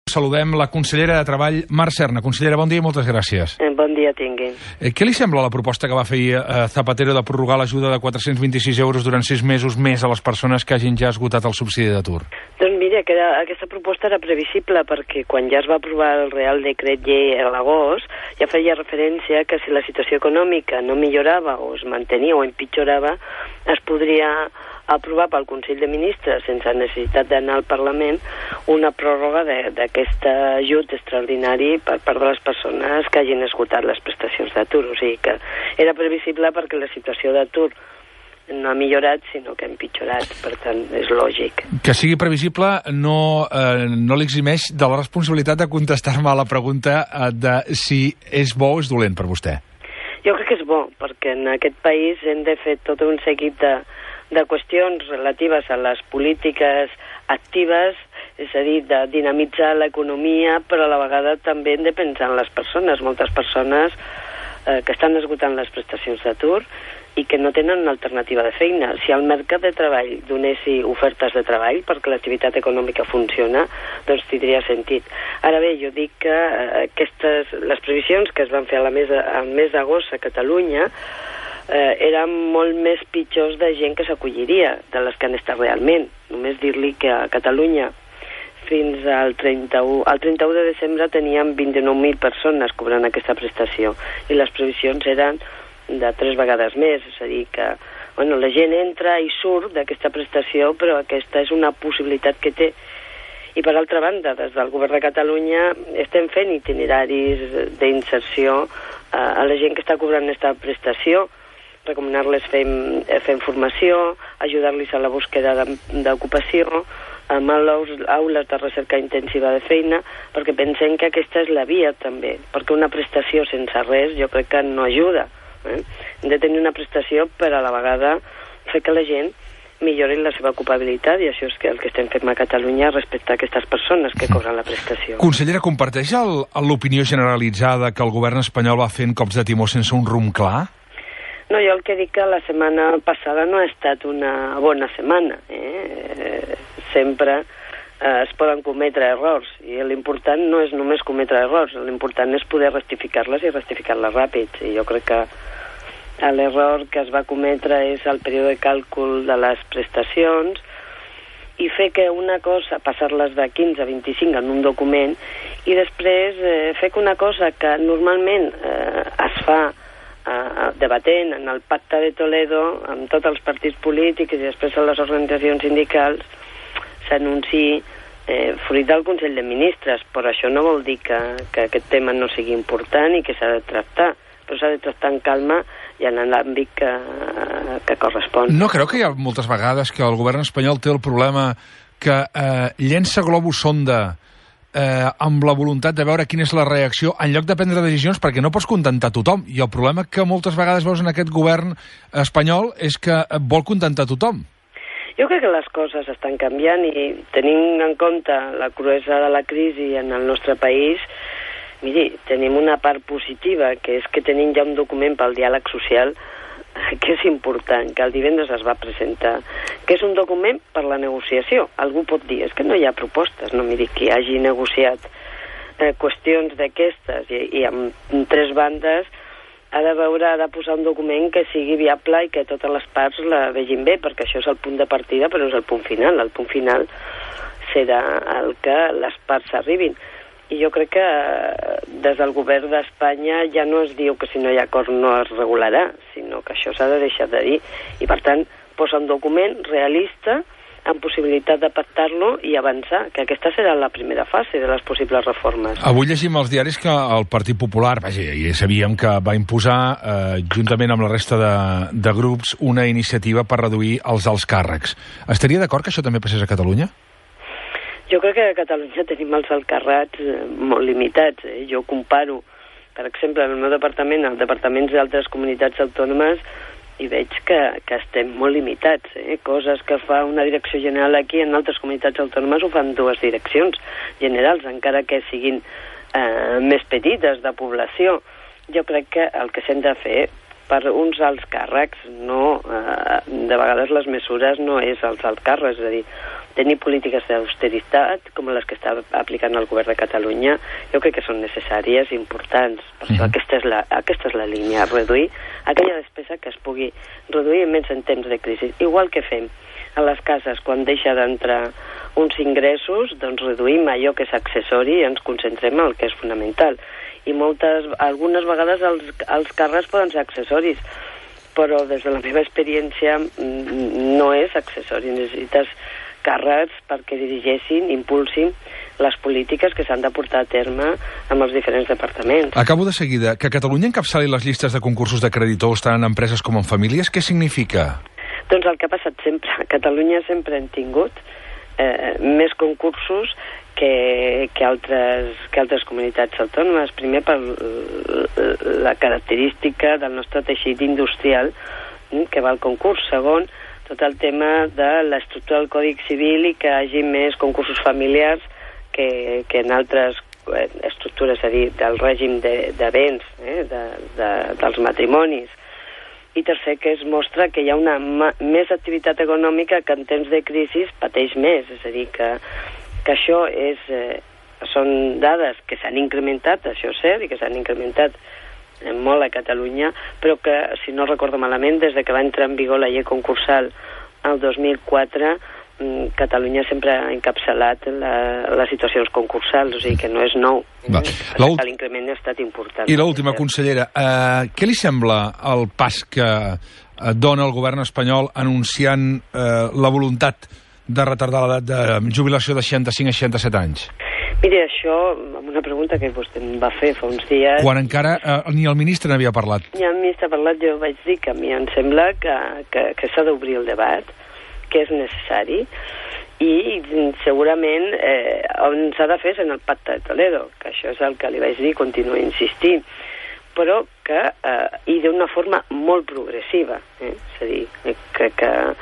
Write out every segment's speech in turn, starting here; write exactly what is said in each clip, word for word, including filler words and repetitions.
Saludem la consellera de Treball, Mar Serna. Consellera, bon dia i moltes gràcies. Eh, bon dia tingui. Eh, què li sembla la proposta que va fer eh, Zapatero de prorrogar l'ajuda de quatre-cents vint-i-sis euros durant sis mesos més a les persones que hagin ja esgotat el subsidi d'atur? Doncs mira, que era, aquesta proposta era previsible perquè quan ja es va aprovar el Real Decret Llei a l'agost ja feia referència que si la situació econòmica no millorava o es mantenia o empitjorava es podria aprovar pel Consell de Ministres sense necessitat d'anar al Parlament una pròrroga d'aquest ajut extraordinari per part de les persones que hagin esgotat les prestacions d'atur. O sigui que era previsible perquè la situació d'atur no ha millorat, sinó que ha empitjorat. Per tant, és lògic. Que sigui previsible no, eh, no l'eximeix de la responsabilitat de contestar-me a la pregunta eh, de si és bo o és dolent per vostè. Jo crec que és bo, perquè en aquest país hem de fer tot un seguit de de qüestions relatives a les polítiques actives, és a dir, de dinamitzar l'economia, però a la vegada també hem de pensar en les persones, moltes persones eh, que estan esgotant les prestacions d'atur i que no tenen una alternativa de feina. Si el mercat de treball donessi ofertes de treball perquè l'activitat econòmica funciona, doncs tindria sentit. Ara bé, jo dic que eh, aquestes, les previsions que es van fer a la mes, al mes d'agost a Catalunya Eh, eren molt més pitjors de gent que s'acolliria de les que han estat realment. Només dir-li que a Catalunya fins al trenta-u, al trenta-u de desembre teníem vint-i-nou mil persones cobrant aquesta prestació i les previsions eren de tres vegades més, és a dir que bueno, la gent entra i surt d'aquesta prestació, però aquesta és una possibilitat que té. I per altra banda, des del Govern de Catalunya estem fent itineraris d'inserció a la gent que està cobrant aquesta prestació, recomanar-les fer, fer formació, ajudar-los a la búsqueda d'ocupació, amb aules de recerca intensiva de feina, perquè pensem que aquesta és la via també, perquè una prestació sense res jo crec que no ajuda. Eh? Hem de tenir una prestació per a la vegada fer que la gent millori la seva ocupabilitat, i això és el que estem fent a Catalunya respecte a aquestes persones que cobren la prestació. Consellera, comparteix l'opinió generalitzada que el govern espanyol va fent cops de timó sense un rumb clar? No, jo el que dic que la setmana passada no ha estat una bona setmana. Eh? Sempre eh, es poden cometre errors, i l'important no és només cometre errors, l'important és poder rectificar-les i rectificar-les ràpid. I jo crec que l'error que es va cometre és el període de càlcul de les prestacions i fer que una cosa, passar-les de quinze a vint-i-cinc en un document, i després eh, fer que una cosa que normalment eh, es fa Uh, debatent en el pacte de Toledo amb tots els partits polítics i després a les organitzacions sindicals s'anunciï eh, fruit del Consell de Ministres, però això no vol dir que, que aquest tema no sigui important i que s'ha de tractar, però s'ha de tractar en calma i en l'àmbit que, que correspon. No creu que hi ha moltes vegades que el govern espanyol té el problema que eh, llença globus sonda Eh, amb la voluntat de veure quina és la reacció en lloc de prendre decisions, perquè no pots contentar tothom, i el problema que moltes vegades veus en aquest govern espanyol és que vol contentar tothom. Jo crec que les coses estan canviant i tenint en compte la cruesa de la crisi en el nostre país, miri, tenim una part positiva, que és que tenim ja un document pel diàleg social que és important, que el divendres es va presentar, que és un document per la negociació. Algú pot dir, és que no hi ha propostes, no miri, qui hagi negociat eh, qüestions d'aquestes i, i amb tres bandes ha de veure, ha de posar un document que sigui viable i que totes les parts la vegin bé, perquè això és el punt de partida, però no és el punt final. El punt final serà el que les parts arribin. I jo crec que des del govern d'Espanya ja no es diu que si no hi ha acord no es regularà, sinó que això s'ha de deixar de dir. I per tant, posa un document realista amb possibilitat de pactar-lo i avançar, que aquesta serà la primera fase de les possibles reformes. Avui llegim als diaris que el Partit Popular, vaja, ja sabíem que va imposar, eh, juntament amb la resta de, de grups, una iniciativa per reduir els alts càrrecs. Estaria d'acord que això també passés a Catalunya? Jo crec que a Catalunya tenim els alts càrrecs molt limitats. Eh? Jo comparo, per exemple, en el meu departament, els departaments d'altres comunitats autònomes, i veig que, que estem molt limitats. Eh? Coses que fa una direcció general aquí, en altres comunitats autònomes ho fan dues direccions generals, encara que siguin eh, més petites de població. Jo crec que el que s'hem de fer per uns alts càrrecs, no, eh, de vegades les mesures no és els alts càrrecs, és a dir, tenir polítiques d'austeritat com les que està aplicant el govern de Catalunya, jo crec que són necessàries i importants. Per això Mhm. aquesta és la, aquesta és la línia, reduir aquella despesa que es pugui reduir més en temps de crisi. Igual que fem a les cases quan deixa d'entrar uns ingressos, doncs reduïm allò que és accessori i ens concentrem en el que és fonamental. I moltes, algunes vegades els, els càrrecs poden ser accessoris, però des de la meva experiència no és accessori. Necessites càrrecs perquè dirigeixin, impulsin les polítiques que s'han de portar a terme amb els diferents departaments. Acabo de seguida. Que Catalunya encapçali les llistes de concursos de creditors tant en empreses com en famílies, què significa? Doncs el que ha passat sempre. A Catalunya sempre hem tingut eh, més concursos que, que, altres, que altres comunitats autònomes. Primer per la característica del nostre teixit industrial que va al concurs. Segon, tot el tema de l'estructura del Codi Civil i que hi hagi més concursos familiars que, que en altres estructures, és a dir, del règim de, de béns, eh, de, de, dels matrimonis. I tercer, que es mostra que hi ha una ma més activitat econòmica que en temps de crisi pateix més. És a dir, que, que això és, eh, són dades que s'han incrementat, això és cert, i que s'han incrementat eh, molt a Catalunya, però que, si no recordo malament, des de que va entrar en vigor la llei concursal el dos mil quatre, Catalunya sempre ha encapçalat la, les situacions concursals, o sigui que no és nou. Va. Eh? L'increment ha estat important. I l'última, consellera, eh, què li sembla el pas que eh, dona el govern espanyol anunciant eh, la voluntat de retardar l'edat de jubilació de seixanta-cinc a seixanta-set anys? Miri, això, amb una pregunta que vostè em va fer fa uns dies... Quan encara eh, ni el ministre n'havia parlat. Ni el ministre ha parlat, jo vaig dir que a mi em sembla que, que, que s'ha d'obrir el debat, que és necessari, i segurament eh, on s'ha de fer és en el pacte de Toledo, que això és el que li vaig dir, continuo insistint, però que, eh, i d'una forma molt progressiva, eh? És a dir, crec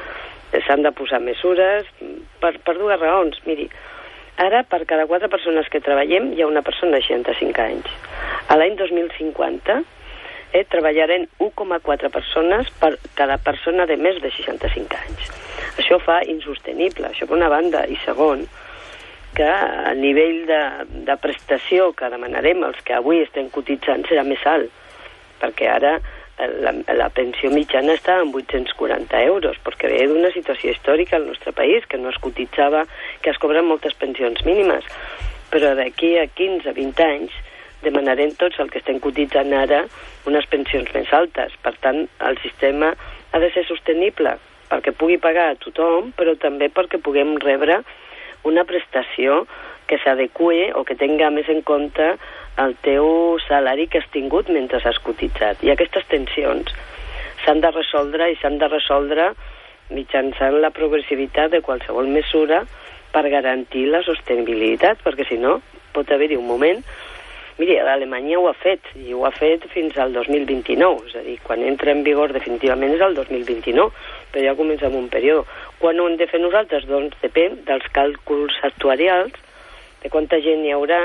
que s'han de posar mesures per, per dues raons. Miri, ara per cada quatre persones que treballem hi ha una persona de seixanta-cinc anys. A l'any dos mil cinquanta eh, treballarem u coma quatre persones per cada persona de més de seixanta-cinc anys. Això fa insostenible, això per una banda. I segon, que el nivell de, de prestació que demanarem els que avui estem cotitzant serà més alt, perquè ara la, la pensió mitjana està en vuit-cents quaranta euros, perquè ve d'una situació històrica al nostre país, que no es cotitzava, que es cobren moltes pensions mínimes. Però d'aquí a quinze a vint anys demanarem tots el que estem cotitzant ara unes pensions més altes. Per tant, el sistema ha de ser sostenible, perquè pugui pagar a tothom, però també perquè puguem rebre una prestació que s'adeqüi o que tenga més en compte el teu salari que has tingut mentre has cotitzat. I aquestes tensions s'han de resoldre i s'han de resoldre mitjançant la progressivitat de qualsevol mesura per garantir la sostenibilitat, perquè si no pot haver-hi un moment... Miri, Alemanya ho ha fet, i ho ha fet fins al dos mil vint-i-nou, és a dir, quan entra en vigor definitivament és el dos mil vint-i-nou, però ja comença amb un període. Quan ho hem de fer nosaltres? Doncs depèn dels càlculs actuarials, de quanta gent hi haurà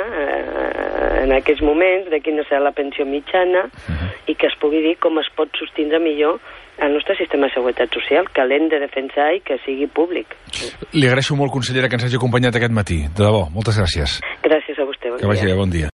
eh, en aquests moments, de quina serà la pensió mitjana, i que es pugui dir com es pot sostindre millor el nostre sistema de seguretat social, que l'hem de defensar i que sigui públic. Li agraeixo molt, consellera, que ens hagi acompanyat aquest matí. De debò, moltes gràcies. Gràcies a vostè. Bon que vagi bé, bon dia.